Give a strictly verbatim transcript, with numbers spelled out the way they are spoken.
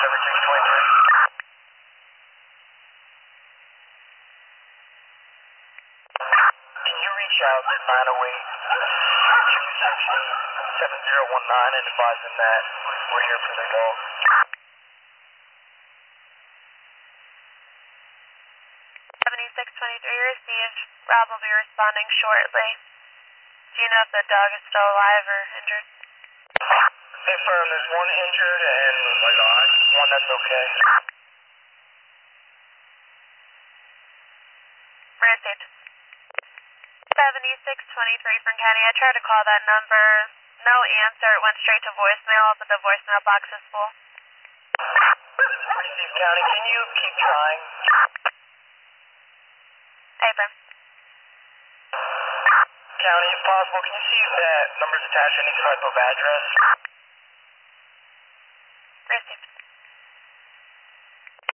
seventy-six twenty-three. Can you reach out to nine oh eight, two six eight, seven zero one nine and advise them that we're here for their dog? seventy-six twenty-three received. Rob will be responding shortly. Do you know if the dog is still alive or injured? Confirm, there's one injured and one that's okay. Received. seventy-six twenty-three from County. I tried to call that number. No answer. It went straight to voicemail, but the voicemail box is full. Received, County. Can you keep trying? Abram. County, if possible, can you see if that number's attached to any type of address? Received.